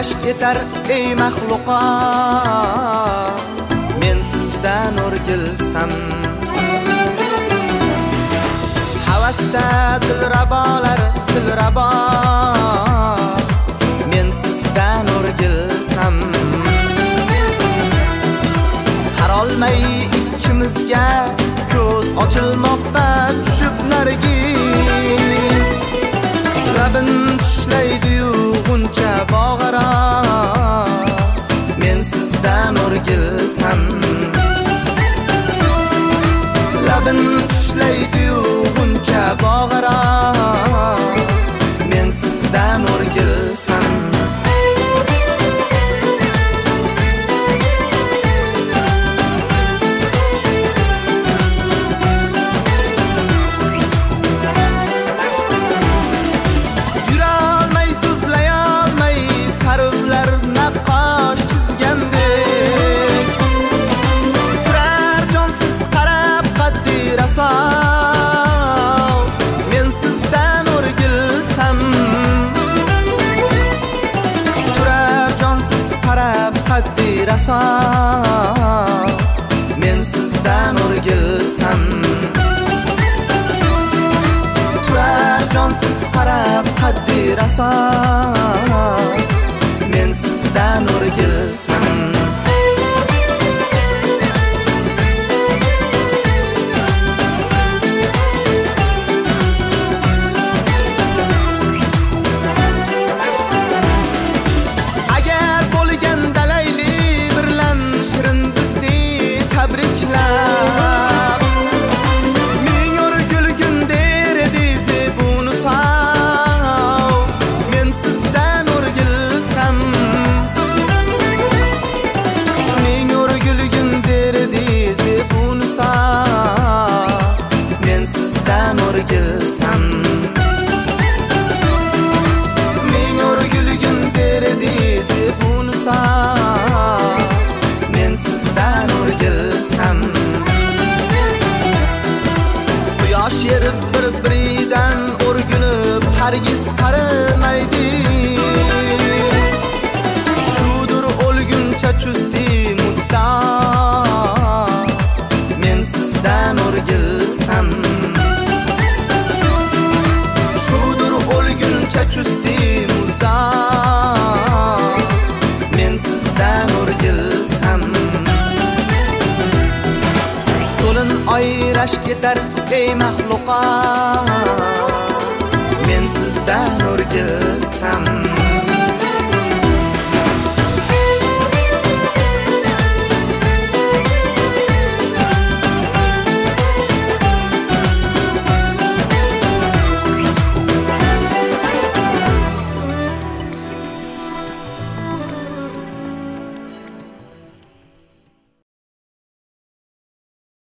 rashk etar ey maxluqot, men sizdan o'rgilsam. Havasda dilrabolar dilrabo, men sizdan o'rgilsam. Qarolmay ikkimizga ko'z ochilmoqqa tushib nargiz, labin tishlaydi-yu g'uncha bog'aro, men sizdan o'rgilsam. Labin tishlaydi-yu g'uncha bog'aro, men sizdan o'rgilsam. Men sizdan o'rgilsam. Turar jonsiz qarab qaddi raso, men sizdan o'rgilsam. Turar jonsiz qarab qaddi raso, men sizdan o'rgilsam. Ming o'rgilgin der edizi bunu sav, men sizdan o'rgilsam. Ming o'rgilgin der edizi bunu sav, men sizdan o'rgilsam. Ming o'rgilgin der edizi bunu sav, men sizdan o'rgilsam. Quyosh yer bir-biridan o'rgilib hargiz qarimaydi, shudur o'lguncha chusti muddao, men sizdan o'rgilsam. Shudur o'lguncha chusti muddao, men sizdan o'rgilsam. To'lin oy rashk etar ey maxluqot, men sizdan o'rgilsam.